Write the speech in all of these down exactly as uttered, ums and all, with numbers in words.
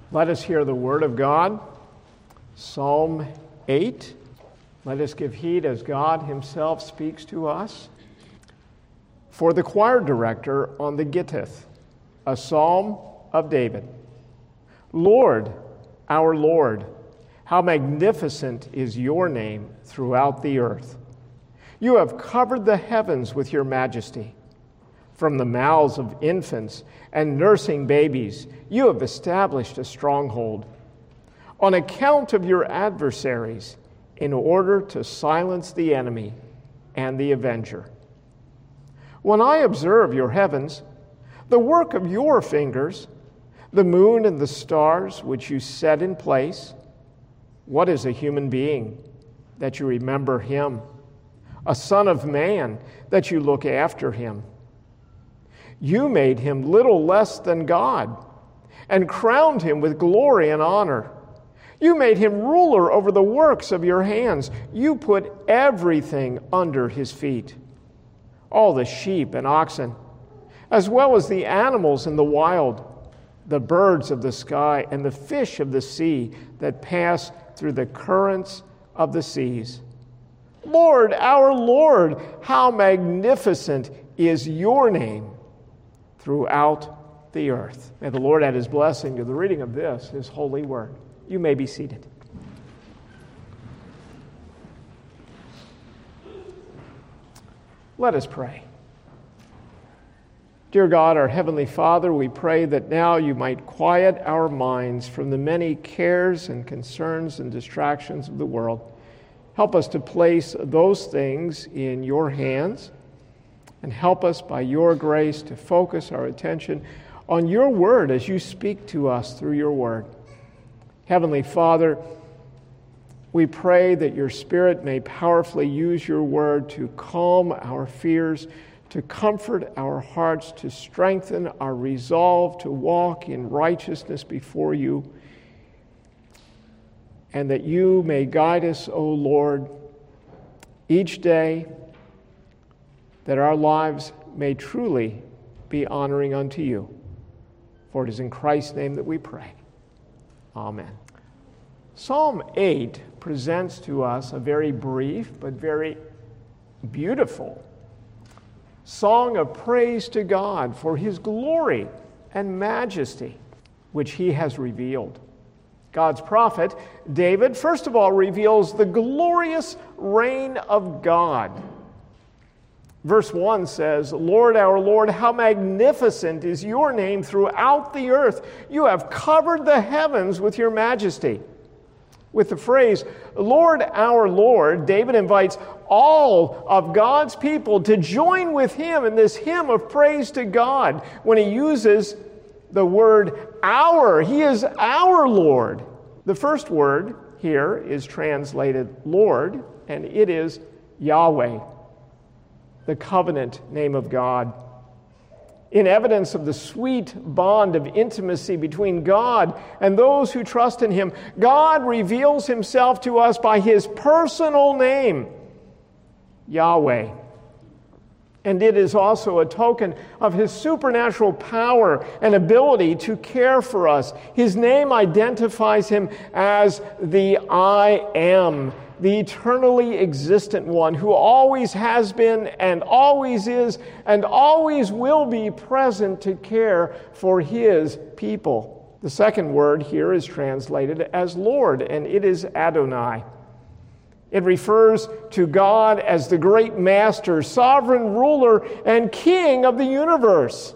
Let us hear the word of God. Psalm eight. Let us give heed as God himself speaks to us. For the choir director on the Gittith, a psalm of David. Lord, our Lord, how magnificent is your name throughout the earth. You have covered the heavens with your majesty. From the mouths of infants and nursing babies, you have established a stronghold. On account of your adversaries, in order to silence the enemy and the avenger. When I observe your heavens, the work of your fingers, the moon and the stars which you set in place, what is a human being that you remember him? A son of man that you look after him? You made him little less than God and crowned him with glory and honor. You made him ruler over the works of your hands. You put everything under his feet, all the sheep and oxen, as well as the animals in the wild, the birds of the sky and the fish of the sea that pass through the currents of the seas. Lord, our Lord, how magnificent is your name throughout the earth. May the Lord add his blessing to the reading of this, his holy word. You may be seated. Let us pray. Dear God, our Heavenly Father, we pray that now you might quiet our minds from the many cares and concerns and distractions of the world. Help us to place those things in your hands, and help us by your grace to focus our attention on your word as you speak to us through your word. Heavenly Father, we pray that your Spirit may powerfully use your word to calm our fears, to comfort our hearts, to strengthen our resolve to walk in righteousness before you, and that you may guide us, O Lord, each day, that our lives may truly be honoring unto you. For it is in Christ's name that we pray. Amen. Psalm eight presents to us a very brief but very beautiful song of praise to God for his glory and majesty, which he has revealed. God's prophet, David, first of all reveals the glorious reign of God. Verse one says, Lord, our Lord, how magnificent is your name throughout the earth. You have covered the heavens with your majesty. With the phrase, Lord, our Lord, David invites all of God's people to join with him in this hymn of praise to God when he uses the word our. He is our Lord. The first word here is translated Lord, and it is Yahweh, the covenant name of God. In evidence of the sweet bond of intimacy between God and those who trust in him, God reveals himself to us by his personal name, Yahweh. And it is also a token of his supernatural power and ability to care for us. His name identifies him as the I Am, the eternally existent one who always has been and always is and always will be present to care for his people. The second word here is translated as Lord, and it is Adonai. It refers to God as the great master, sovereign ruler, and king of the universe.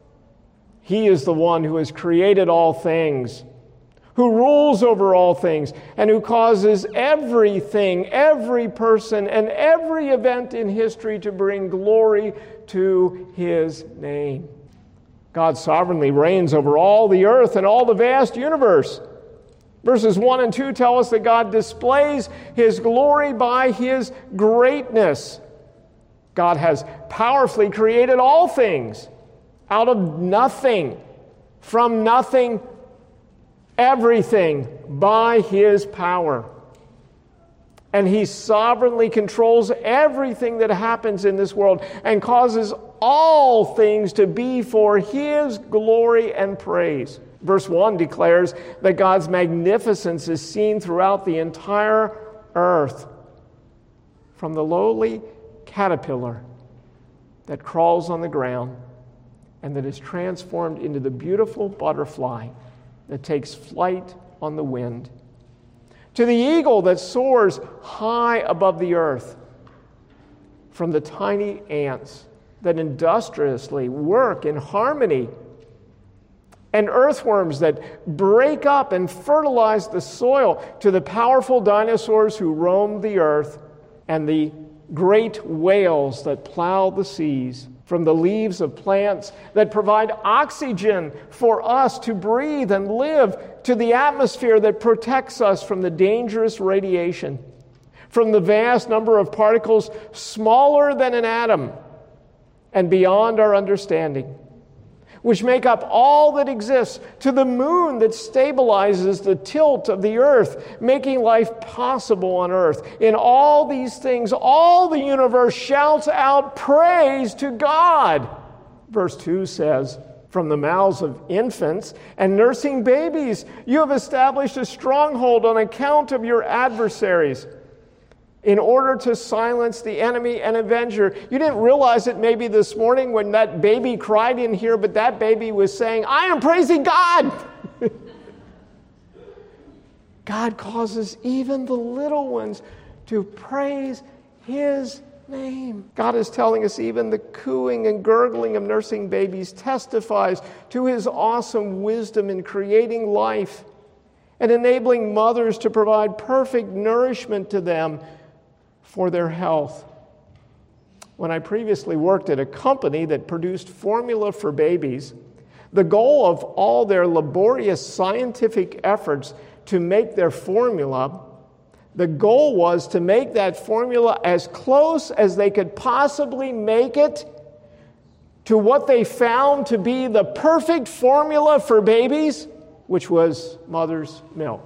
He is the one who has created all things, who rules over all things, and who causes everything, every person, and every event in history to bring glory to his name. God sovereignly reigns over all the earth and all the vast universe. Verses one and two tell us that God displays his glory by his greatness. God has powerfully created all things out of nothing, from nothing, everything by his power. And he sovereignly controls everything that happens in this world and causes all things to be for his glory and praise. Verse one declares that God's magnificence is seen throughout the entire earth, from the lowly caterpillar that crawls on the ground and that is transformed into the beautiful butterfly that takes flight on the wind, to the eagle that soars high above the earth, from the tiny ants that industriously work in harmony, and earthworms that break up and fertilize the soil, to the powerful dinosaurs who roam the earth and the great whales that plow the seas, from the leaves of plants that provide oxygen for us to breathe and live, to the atmosphere that protects us from the dangerous radiation, from the vast number of particles smaller than an atom and beyond our understanding, which make up all that exists, to the moon that stabilizes the tilt of the earth, making life possible on earth. In all these things, all the universe shouts out praise to God. Verse two says, from the mouths of infants and nursing babies, you have established a stronghold on account of your adversaries, in order to silence the enemy and avenger. You didn't realize it maybe this morning when that baby cried in here, but that baby was saying, I am praising God. God causes even the little ones to praise His name. God is telling us even the cooing and gurgling of nursing babies testifies to His awesome wisdom in creating life and enabling mothers to provide perfect nourishment to them for their health. When I previously worked at a company that produced formula for babies, the goal of all their laborious scientific efforts to make their formula, the goal was to make that formula as close as they could possibly make it to what they found to be the perfect formula for babies, which was mother's milk.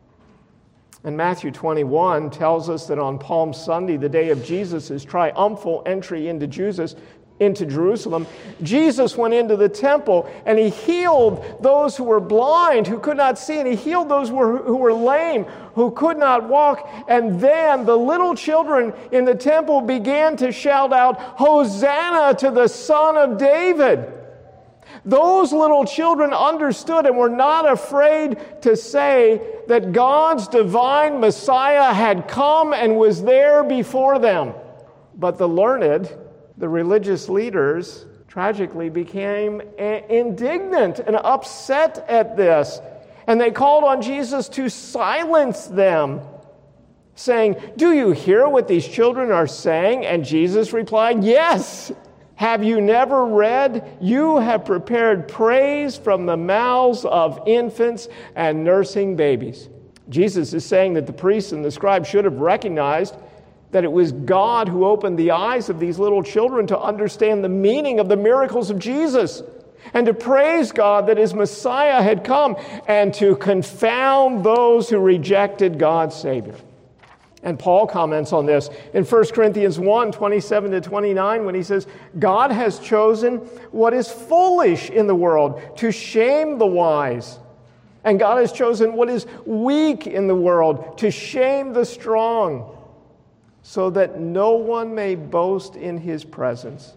And Matthew twenty-one tells us that on Palm Sunday, the day of Jesus' triumphal entry into Jesus, into Jerusalem, Jesus went into the temple and He healed those who were blind, who could not see, and He healed those who were, who were lame, who could not walk. And then the little children in the temple began to shout out, Hosanna to the Son of David. Those little children understood and were not afraid to say that God's divine Messiah had come and was there before them. But the learned, the religious leaders, tragically became indignant and upset at this. And they called on Jesus to silence them, saying, do you hear what these children are saying? And Jesus replied, yes. Have you never read, you have prepared praise from the mouths of infants and nursing babies? Jesus is saying that the priests and the scribes should have recognized that it was God who opened the eyes of these little children to understand the meaning of the miracles of Jesus, and to praise God that His Messiah had come, and to confound those who rejected God's Savior. And Paul comments on this in First Corinthians one, twenty-seven to twenty-nine, when he says, God has chosen what is foolish in the world to shame the wise. And God has chosen what is weak in the world to shame the strong, so that no one may boast in His presence.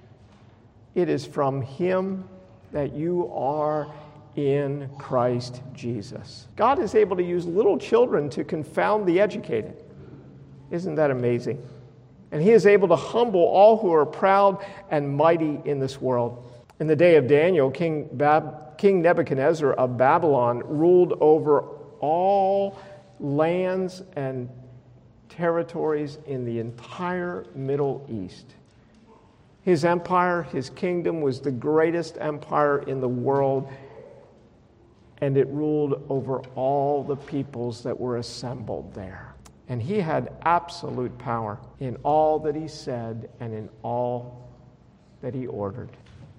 It is from Him that you are in Christ Jesus. God is able to use little children to confound the educated. Isn't that amazing? And He is able to humble all who are proud and mighty in this world. In the day of Daniel, King, Bab- King Nebuchadnezzar of Babylon ruled over all lands and territories in the entire Middle East. His empire, his kingdom, was the greatest empire in the world, and it ruled over all the peoples that were assembled there. And he had absolute power in all that he said and in all that he ordered.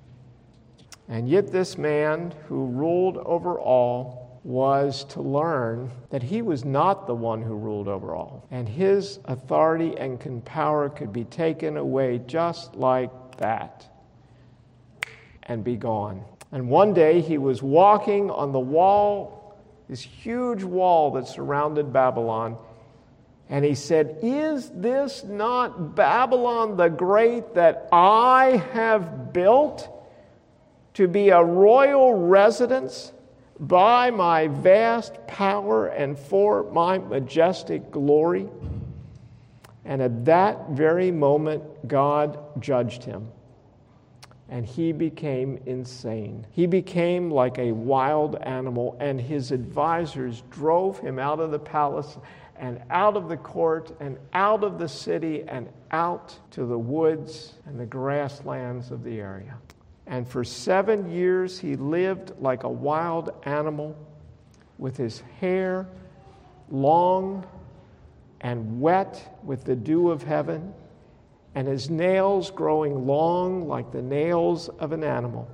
And yet this man who ruled over all was to learn that he was not the one who ruled over all. And his authority and power could be taken away just like that and be gone. And one day he was walking on the wall, this huge wall that surrounded Babylon, and he said, "Is this not Babylon the Great that I have built to be a royal residence by my vast power and for my majestic glory?" And at that very moment, God judged him, and he became insane. He became like a wild animal, and his advisors drove him out of the palace and out of the court and out of the city and out to the woods and the grasslands of the area. And for seven years he lived like a wild animal, with his hair long and wet with the dew of heaven, and his nails growing long like the nails of an animal.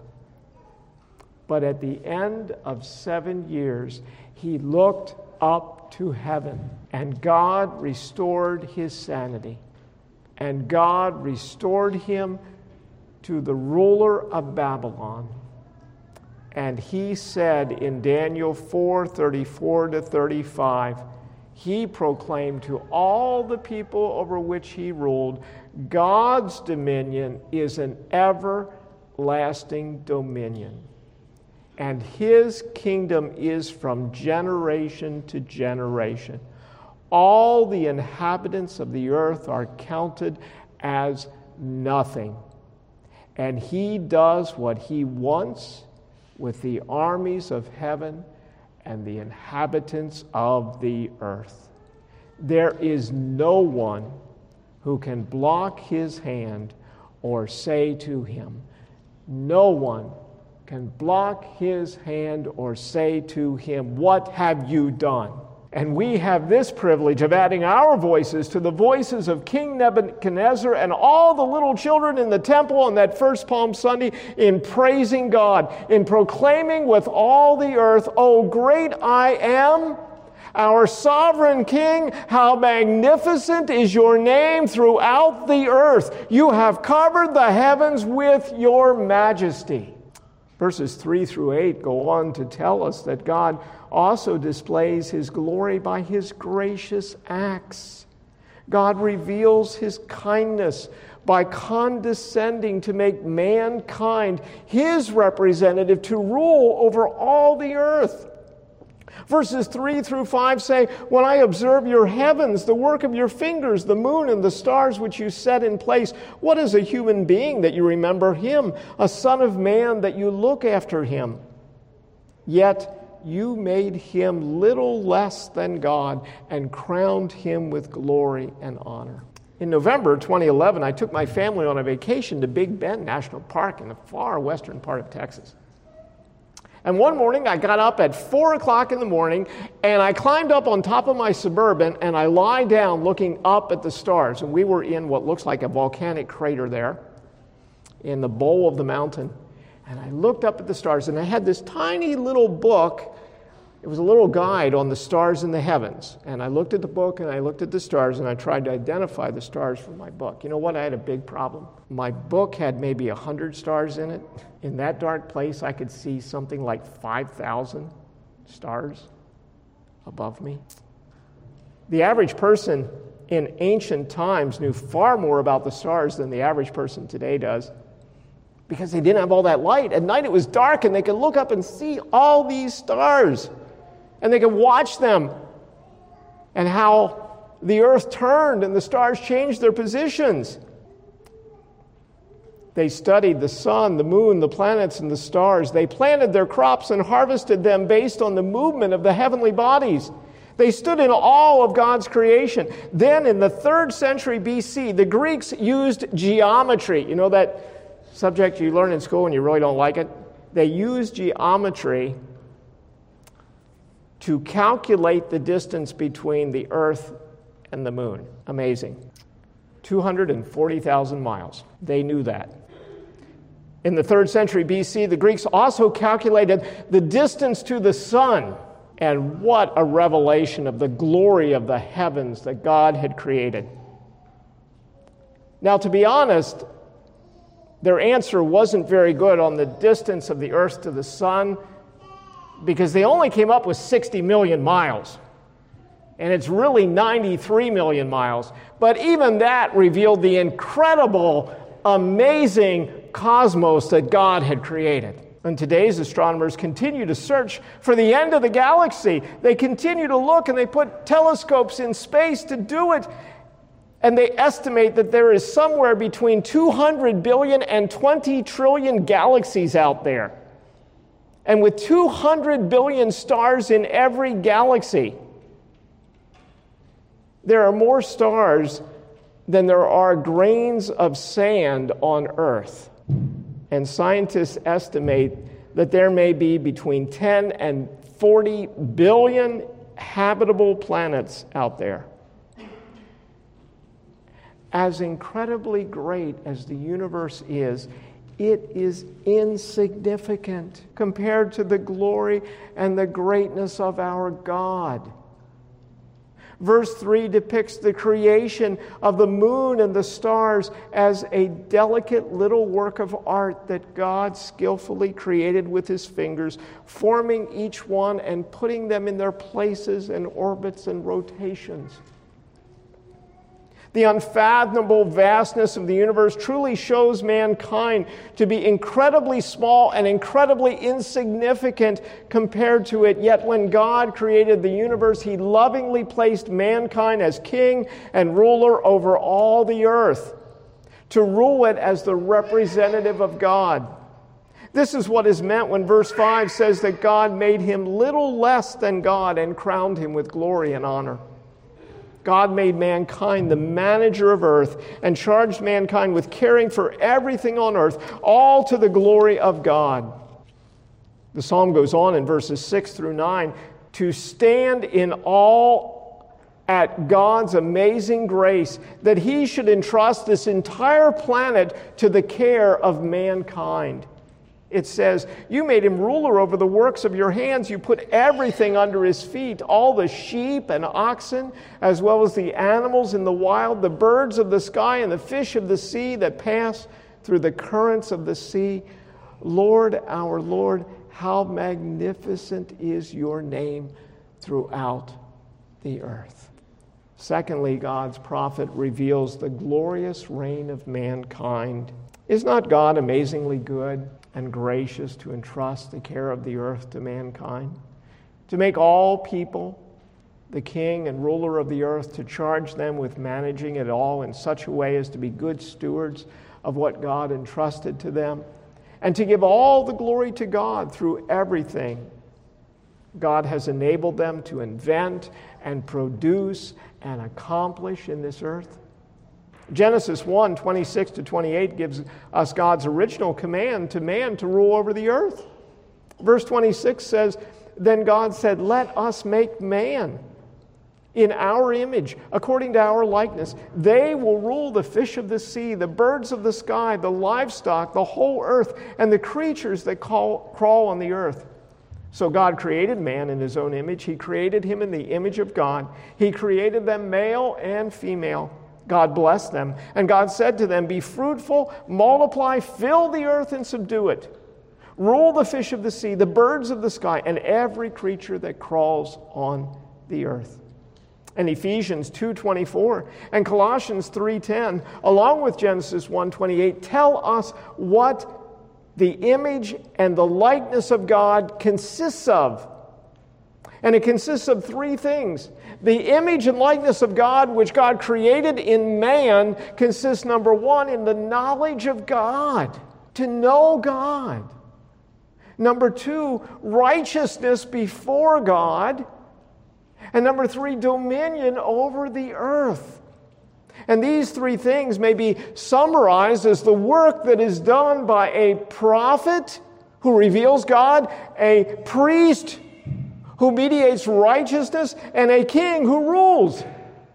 But at the end of seven years, he looked up to heaven, and God restored his sanity, and God restored him to the ruler of Babylon. And he said in Daniel four thirty-four to thirty-five, he proclaimed to all the people over which he ruled, God's dominion is an everlasting dominion, and his kingdom is from generation to generation. All the inhabitants of the earth are counted as nothing, and he does what he wants with the armies of heaven and the inhabitants of the earth. There is no one who can block his hand or say to him, no one can block his hand or say to him, "What have you done?" And we have this privilege of adding our voices to the voices of King Nebuchadnezzar and all the little children in the temple on that first Palm Sunday in praising God, in proclaiming with all the earth, "O great I am, our sovereign King, how magnificent is your name throughout the earth. You have covered the heavens with your majesty." Verses three through eight go on to tell us that God also displays his glory by his gracious acts. God reveals his kindness by condescending to make mankind his representative to rule over all the earth. Verses three through five say, "When I observe your heavens, the work of your fingers, the moon and the stars which you set in place, what is a human being that you remember him, a son of man that you look after him? Yet you made him little less than God and crowned him with glory and honor." In November twenty eleven, I took my family on a vacation to Big Bend National Park in the far western part of Texas. And one morning, I got up at four o'clock in the morning, and I climbed up on top of my Suburban, and I lie down looking up at the stars. And we were in what looks like a volcanic crater there in the bowl of the mountain. And I looked up at the stars, and I had this tiny little book. It was a little guide on the stars in the heavens. And I looked at the book, and I looked at the stars, and I tried to identify the stars from my book. You know what? I had a big problem. My book had maybe one hundred stars in it. In that dark place, I could see something like five thousand stars above me. The average person in ancient times knew far more about the stars than the average person today does, because they didn't have all that light. At night it was dark, and they could look up and see all these stars, and they could watch them, and how the earth turned and the stars changed their positions. They studied the sun, the moon, the planets, and the stars. They planted their crops and harvested them based on the movement of the heavenly bodies. They stood in awe of God's creation. Then in the third century B C, the Greeks used geometry. You know that subject you learn in school and you really don't like it? They used geometry to calculate the distance between the earth and the moon. Amazing. two hundred forty thousand miles. They knew that. In the third century B C, the Greeks also calculated the distance to the sun. And what a revelation of the glory of the heavens that God had created. Now, to be honest, Their answer wasn't very good on the distance of the Earth to the sun, because they only came up with sixty million miles. And it's really ninety-three million miles. But even that revealed the incredible, amazing cosmos that God had created. And today's astronomers continue to search for the end of the galaxy. They continue to look, and they put telescopes in space to do it. And they estimate that there is somewhere between two hundred billion and twenty trillion galaxies out there. And with two hundred billion stars in every galaxy, there are more stars than there are grains of sand on Earth. And scientists estimate that there may be between ten and forty billion habitable planets out there. As incredibly great as the universe is, it is insignificant compared to the glory and the greatness of our God. Verse three depicts the creation of the moon and the stars as a delicate little work of art that God skillfully created with his fingers, forming each one and putting them in their places and orbits and rotations. The unfathomable vastness of the universe truly shows mankind to be incredibly small and incredibly insignificant compared to it. Yet when God created the universe, he lovingly placed mankind as king and ruler over all the earth, to rule it as the representative of God. This is what is meant when verse five says that God made him little less than God and crowned him with glory and honor. God made mankind the manager of earth and charged mankind with caring for everything on earth, all to the glory of God. The psalm goes on in verses six through nine, to stand in awe at God's amazing grace, that he should entrust this entire planet to the care of mankind. It says, you made him ruler over the works of your hands. You put everything under his feet, all the sheep and oxen, as well as the animals in the wild, the birds of the sky and the fish of the sea that pass through the currents of the sea. Lord, our Lord, how magnificent is your name throughout the earth. Secondly, God's prophet reveals the glorious reign of mankind. Is not God amazingly good and gracious to entrust the care of the earth to mankind, to make all people the king and ruler of the earth, to charge them with managing it all in such a way as to be good stewards of what God entrusted to them, and to give all the glory to God through everything God has enabled them to invent and produce and accomplish in this earth? Genesis one, twenty-six to twenty-eight gives us God's original command to man to rule over the earth. Verse twenty-six says, then God said, let us make man in our image, according to our likeness. They will rule the fish of the sea, the birds of the sky, the livestock, the whole earth, and the creatures that call, crawl on the earth. So God created man in his own image. He created him in the image of God. He created them male and female. God blessed them, and God said to them, be fruitful, multiply, fill the earth and subdue it. Rule the fish of the sea, the birds of the sky, and every creature that crawls on the earth. And Ephesians two twenty-four and Colossians three ten, along with Genesis one twenty-eight, tell us what the image and the likeness of God consists of. And it consists of three things. The image and likeness of God, which God created in man, consists, number one, in the knowledge of God, to know God. Number two, righteousness before God. And number three, dominion over the earth. And these three things may be summarized as the work that is done by a prophet who reveals God, a priest who mediates righteousness, and a king who rules.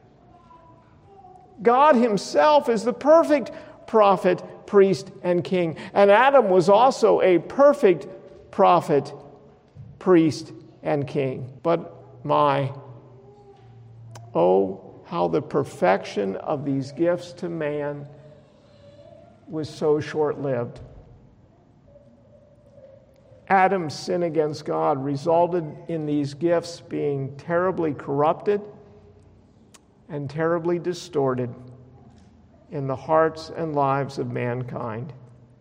God himself is the perfect prophet, priest, and king. And Adam was also a perfect prophet, priest, and king. But my, oh, how the perfection of these gifts to man was so short-lived. Adam's sin against God resulted in these gifts being terribly corrupted and terribly distorted in the hearts and lives of mankind.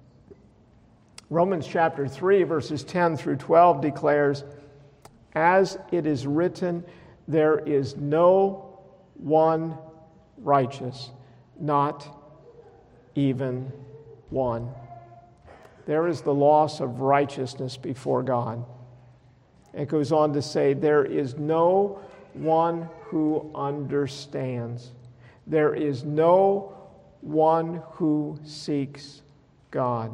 Romans chapter three, verses ten through twelve declares, "As it is written, there is no one righteous, not even one." There is the loss of righteousness before God. It goes on to say, there is no one who understands. There is no one who seeks God.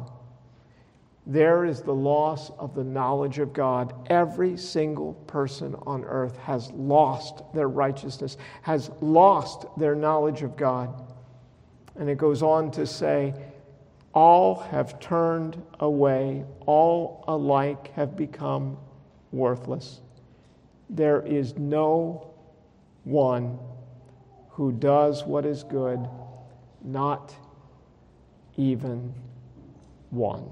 There is the loss of the knowledge of God. Every single person on earth has lost their righteousness, has lost their knowledge of God. And it goes on to say, all have turned away, all alike have become worthless. There is no one who does what is good, not even one.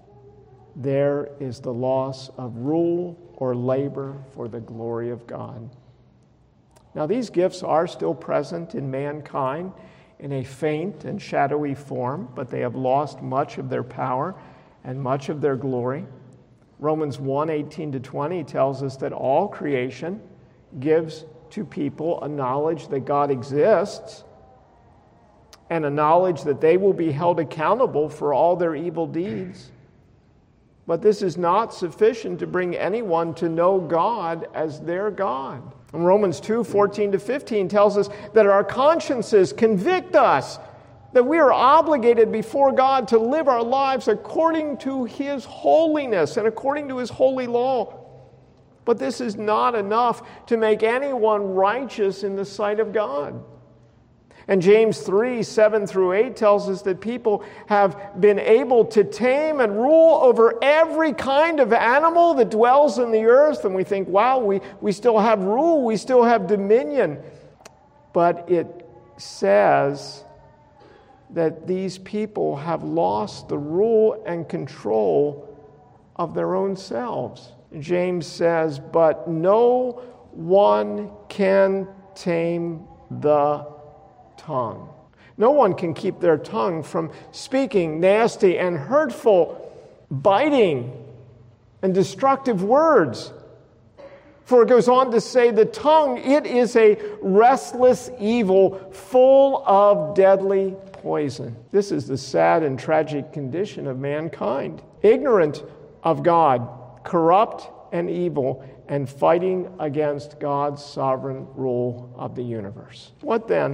There is the loss of rule or labor for the glory of God. Now, these gifts are still present in mankind in a faint and shadowy form, but they have lost much of their power and much of their glory. Romans one, eighteen to twenty tells us that all creation gives to people a knowledge that God exists and a knowledge that they will be held accountable for all their evil deeds. But this is not sufficient to bring anyone to know God as their God. And Romans two, fourteen to fifteen tells us that our consciences convict us that we are obligated before God to live our lives according to His holiness and according to His holy law. But this is not enough to make anyone righteous in the sight of God. And James three, seven through eight tells us that people have been able to tame and rule over every kind of animal that dwells in the earth. And we think, wow, we, we still have rule, we still have dominion. But it says that these people have lost the rule and control of their own selves. James says, but no one can tame the tongue. No one can keep their tongue from speaking nasty and hurtful, biting and destructive words. For it goes on to say, the tongue, it is a restless evil full of deadly poison. This is the sad and tragic condition of mankind. Ignorant of God, corrupt and evil, and fighting against God's sovereign rule of the universe. What then?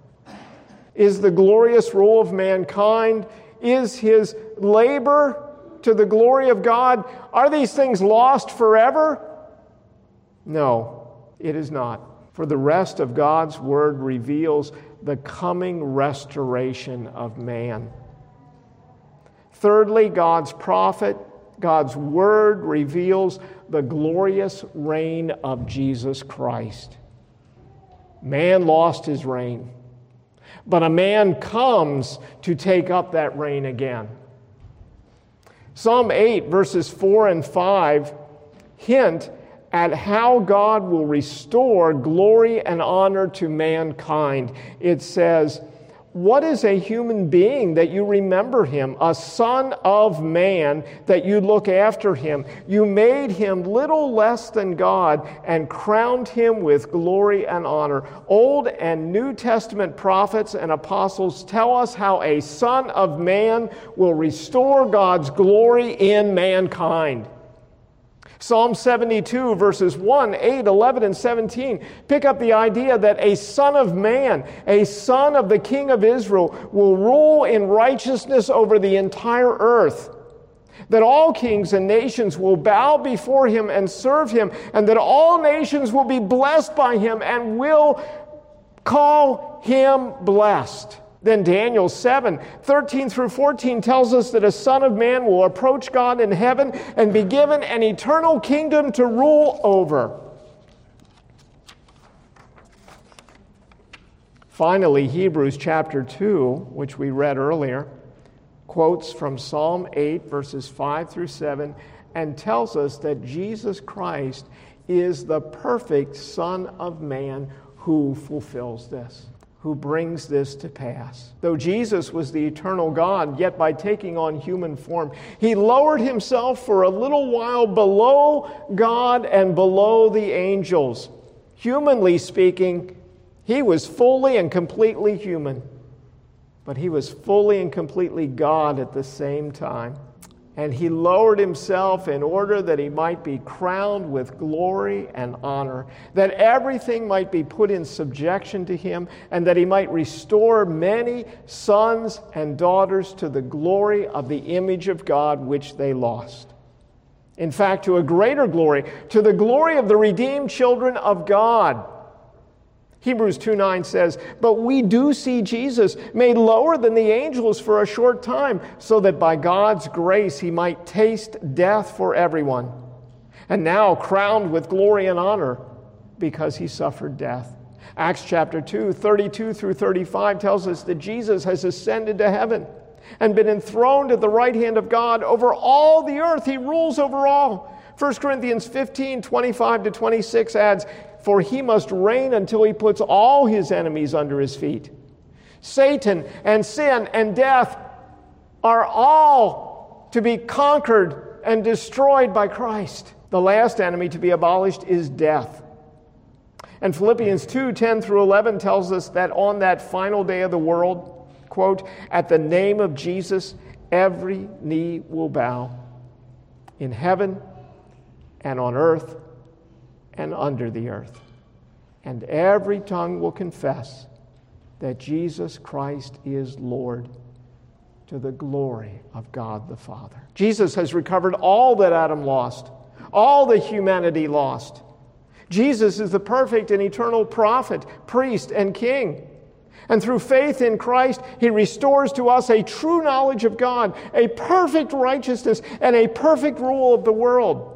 Is the glorious rule of mankind? Is his labor to the glory of God? Are these things lost forever? No, it is not. For the rest of God's word reveals the coming restoration of man. Thirdly, God's prophet, God's word reveals the glorious reign of Jesus Christ. Man lost his reign, but a man comes to take up that reign again. Psalm eight, verses four and five hint at how God will restore glory and honor to mankind. It says, what is a human being that you remember him? A son of man that you look after him. You made him little less than God and crowned him with glory and honor. Old and New Testament prophets and apostles tell us how a son of man will restore God's glory in mankind. Psalm seventy-two, verses one, eight, eleven, and seventeen pick up the idea that a son of man, a son of the King of Israel, will rule in righteousness over the entire earth. That all kings and nations will bow before him and serve him, and that all nations will be blessed by him and will call him blessed. Then Daniel seven, thirteen through fourteen tells us that a son of man will approach God in heaven and be given an eternal kingdom to rule over. Finally, Hebrews chapter two, which we read earlier, quotes from Psalm eight, verses five through seven, and tells us that Jesus Christ is the perfect Son of Man who fulfills this, who brings this to pass. Though Jesus was the eternal God, yet by taking on human form, he lowered himself for a little while below God and below the angels. Humanly speaking, he was fully and completely human, but he was fully and completely God at the same time. And he lowered himself in order that he might be crowned with glory and honor, that everything might be put in subjection to him, and that he might restore many sons and daughters to the glory of the image of God which they lost. In fact, to a greater glory, to the glory of the redeemed children of God. Hebrews two nine says, "But we do see Jesus made lower than the angels for a short time, so that by God's grace he might taste death for everyone. And now crowned with glory and honor because he suffered death." Acts chapter two, thirty-two through thirty-five tells us that Jesus has ascended to heaven and been enthroned at the right hand of God over all the earth. He rules over all. First Corinthians fifteen, twenty-five to twenty-six adds, "For he must reign until he puts all his enemies under his feet." Satan and sin and death are all to be conquered and destroyed by Christ. The last enemy to be abolished is death. And Philippians two, ten through eleven tells us that on that final day of the world, quote, "At the name of Jesus, every knee will bow in heaven and on earth and under the earth. And every tongue will confess that Jesus Christ is Lord, to the glory of God the Father." Jesus has recovered all that Adam lost, all that humanity lost. Jesus is the perfect and eternal prophet, priest, and king. And through faith in Christ, he restores to us a true knowledge of God, a perfect righteousness, and a perfect rule of the world.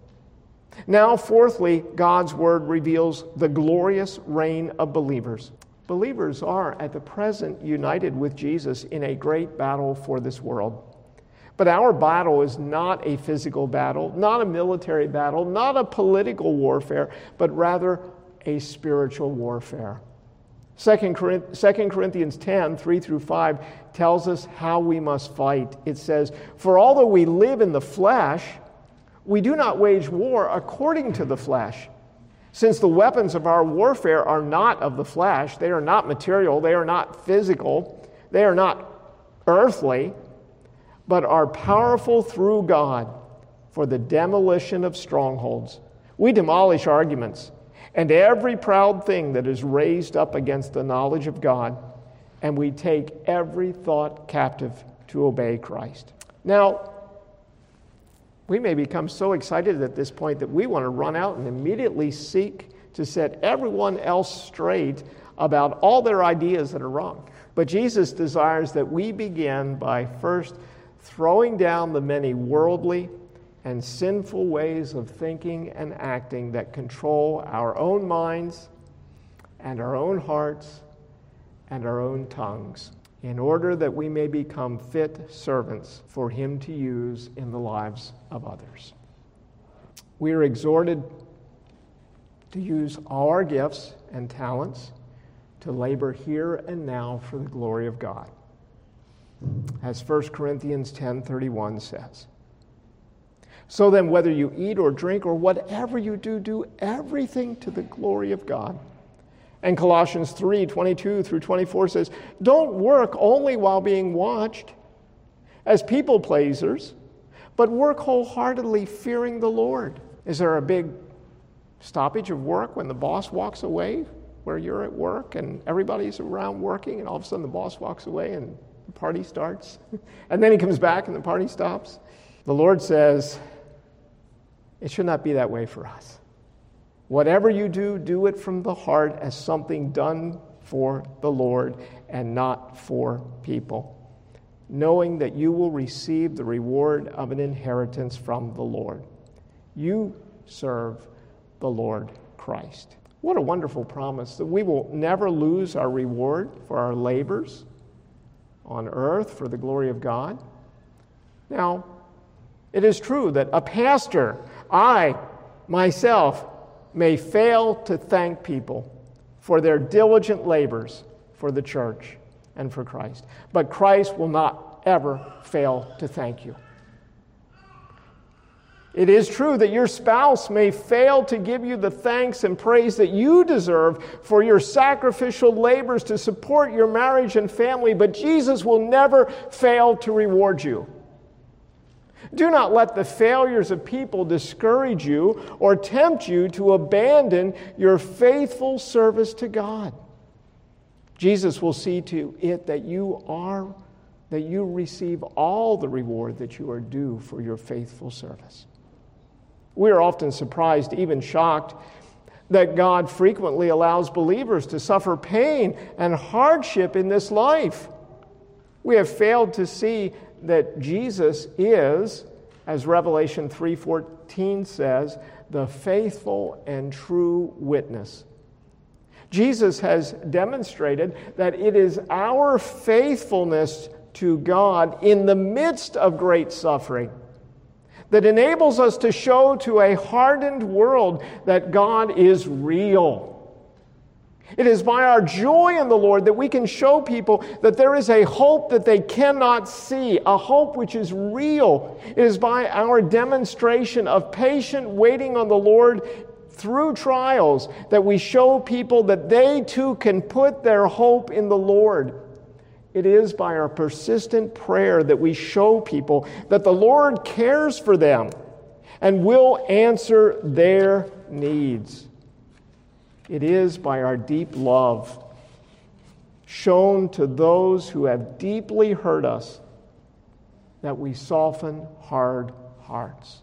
Now, fourthly, God's word reveals the glorious reign of believers. Believers are at the present united with Jesus in a great battle for this world. But our battle is not a physical battle, not a military battle, not a political warfare, but rather a spiritual warfare. Second Corinthians ten, three through five tells us how we must fight. It says, "For although we live in the flesh, we do not wage war according to the flesh. Since the weapons of our warfare are not of the flesh, they are not material, they are not physical, they are not earthly, but are powerful through God for the demolition of strongholds. We demolish arguments and every proud thing that is raised up against the knowledge of God, and we take every thought captive to obey Christ." Now, we may become so excited at this point that we want to run out and immediately seek to set everyone else straight about all their ideas that are wrong. But Jesus desires that we begin by first throwing down the many worldly and sinful ways of thinking and acting that control our own minds and our own hearts and our own tongues, in order that we may become fit servants for him to use in the lives of others. We are exhorted to use all our gifts and talents to labor here and now for the glory of God. As First Corinthians ten thirty-one says, "So then, whether you eat or drink or whatever you do, do everything to the glory of God." And Colossians three twenty-two through twenty-four says, "Don't work only while being watched as people pleasers, but work wholeheartedly, fearing the Lord." Is there a big stoppage of work when the boss walks away, where you're at work and everybody's around working, and all of a sudden the boss walks away and the party starts? And then he comes back and the party stops? The Lord says, it should not be that way for us. Whatever you do, do it from the heart as something done for the Lord and not for people, knowing that you will receive the reward of an inheritance from the Lord. You serve the Lord Christ. What a wonderful promise that we will never lose our reward for our labors, on earth for the glory of God. Now, it is true that a pastor, I, myself, may fail to thank people for their diligent labors for the church and for Christ. But Christ will not ever fail to thank you. It is true that your spouse may fail to give you the thanks and praise that you deserve for your sacrificial labors to support your marriage and family, but Jesus will never fail to reward you. Do not let the failures of people discourage you or tempt you to abandon your faithful service to God. Jesus will see to it that you are, that you receive all the reward that you are due for your faithful service. We are often surprised, even shocked, that God frequently allows believers to suffer pain and hardship in this life. We have failed to see that Jesus is, as Revelation three fourteen says, the faithful and true witness. Jesus has demonstrated that it is our faithfulness to God in the midst of great suffering that enables us to show to a hardened world that God is real. It is by our joy in the Lord that we can show people that there is a hope that they cannot see, a hope which is real. It is by our demonstration of patient waiting on the Lord through trials that we show people that they too can put their hope in the Lord. It is by our persistent prayer that we show people that the Lord cares for them and will answer their needs. It is by our deep love shown to those who have deeply hurt us that we soften hard hearts.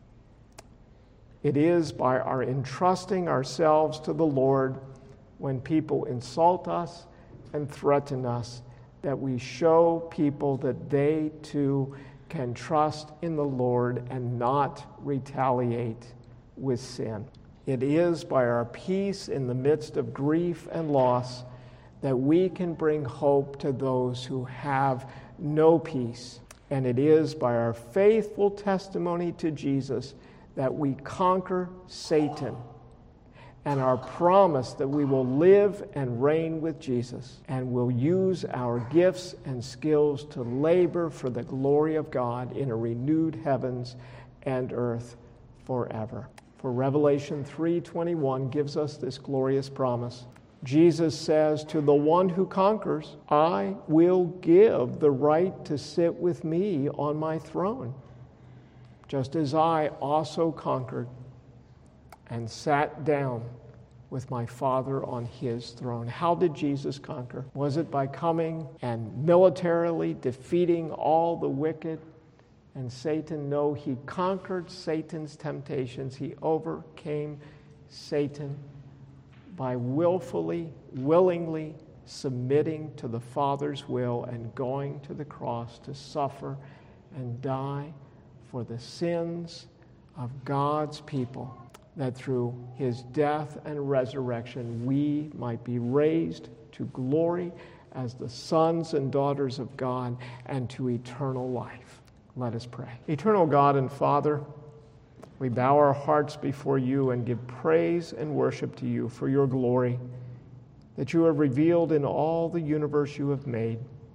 It is by our entrusting ourselves to the Lord when people insult us and threaten us that we show people that they too can trust in the Lord and not retaliate with sin. It is by our peace in the midst of grief and loss that we can bring hope to those who have no peace. And it is by our faithful testimony to Jesus that we conquer Satan, and our promise that we will live and reign with Jesus and will use our gifts and skills to labor for the glory of God in a renewed heavens and earth forever. For Revelation three twenty-one gives us this glorious promise. Jesus says, to the one who conquers, I will give the right to sit with me on my throne, just as I also conquered and sat down with my Father on his throne. How did Jesus conquer? Was it by coming and militarily defeating all the wicked and Satan? No, he conquered Satan's temptations. He overcame Satan by willfully, willingly submitting to the Father's will and going to the cross to suffer and die for the sins of God's people, that through his death and resurrection we might be raised to glory as the sons and daughters of God and to eternal life. Let us pray. Eternal God and Father, we bow our hearts before you and give praise and worship to you for your glory that you have revealed in all the universe you have made,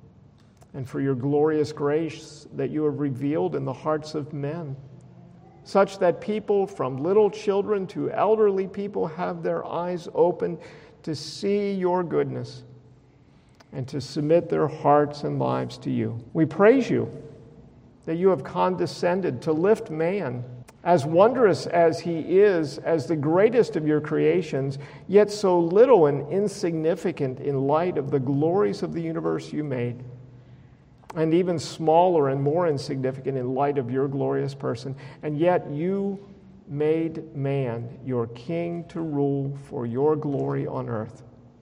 and for your glorious grace that you have revealed in the hearts of men, such that people from little children to elderly people have their eyes open to see your goodness and to submit their hearts and lives to you. We praise you that you have condescended to lift man, as wondrous as he is, as the greatest of your creations, yet so little and insignificant in light of the glories of the universe you made, and even smaller and more insignificant in light of your glorious person. And yet you made man your king to rule for your glory on earth.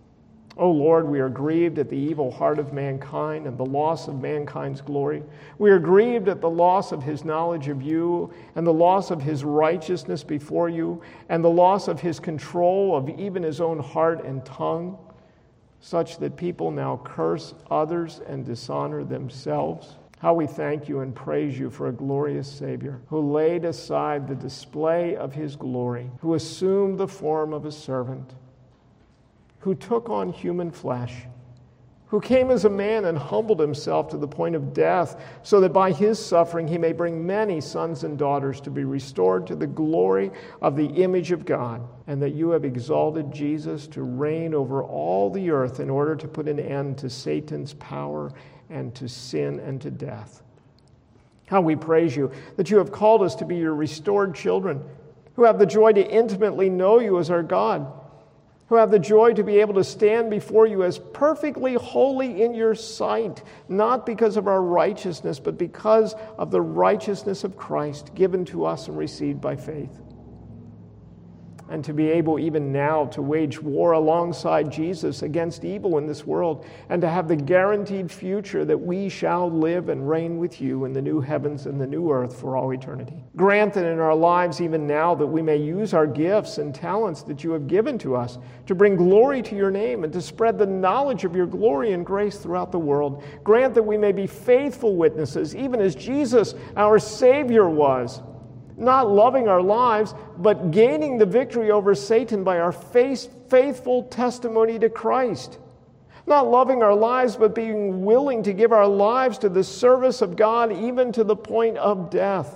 O Lord, we are grieved at the evil heart of mankind and the loss of mankind's glory. We are grieved at the loss of his knowledge of you and the loss of his righteousness before you and the loss of his control of even his own heart and tongue, such that people now curse others and dishonor themselves. How we thank you and praise you for a glorious Savior who laid aside the display of his glory, who assumed the form of a servant, who took on human flesh, who came as a man and humbled himself to the point of death, so that by his suffering he may bring many sons and daughters to be restored to the glory of the image of God, and that you have exalted Jesus to reign over all the earth in order to put an end to Satan's power and to sin and to death. How we praise you that you have called us to be your restored children, who have the joy to intimately know you as our God, who have the joy to be able to stand before you as perfectly holy in your sight, not because of our righteousness, but because of the righteousness of Christ given to us and received by faith. And to be able even now to wage war alongside Jesus against evil in this world, and to have the guaranteed future that we shall live and reign with you in the new heavens and the new earth for all eternity. Grant that in our lives even now that we may use our gifts and talents that you have given to us to bring glory to your name and to spread the knowledge of your glory and grace throughout the world. Grant that we may be faithful witnesses, even as Jesus, our Savior, was. Not loving our lives, but gaining the victory over Satan by our faithful testimony to Christ. Not loving our lives, but being willing to give our lives to the service of God, even to the point of death.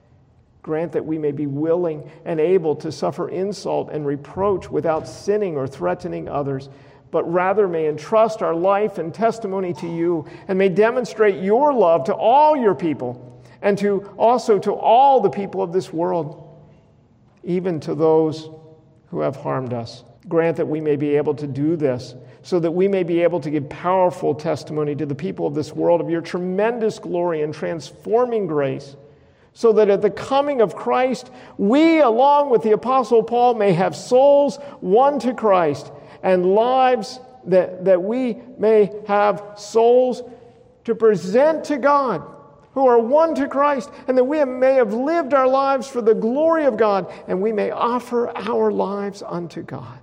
Grant that we may be willing and able to suffer insult and reproach without sinning or threatening others, but rather may entrust our life and testimony to you, and may demonstrate your love to all your people, and to also to all the people of this world, even to those who have harmed us. Grant that we may be able to do this, so that we may be able to give powerful testimony to the people of this world of your tremendous glory and transforming grace, so that at the coming of Christ, we, along with the Apostle Paul, may have souls won to Christ, and lives that, that we may have souls to present to God, who are one to Christ, and that we may have lived our lives for the glory of God, and we may offer our lives unto God.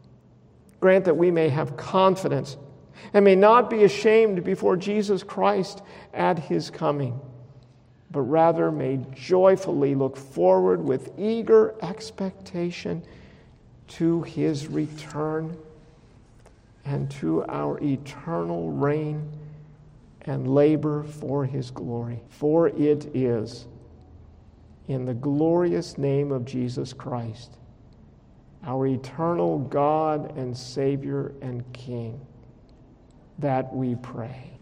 Grant that we may have confidence and may not be ashamed before Jesus Christ at his coming, but rather may joyfully look forward with eager expectation to his return and to our eternal reign and labor for his glory. For it is in the glorious name of Jesus Christ, our eternal God and Savior and King, that we pray.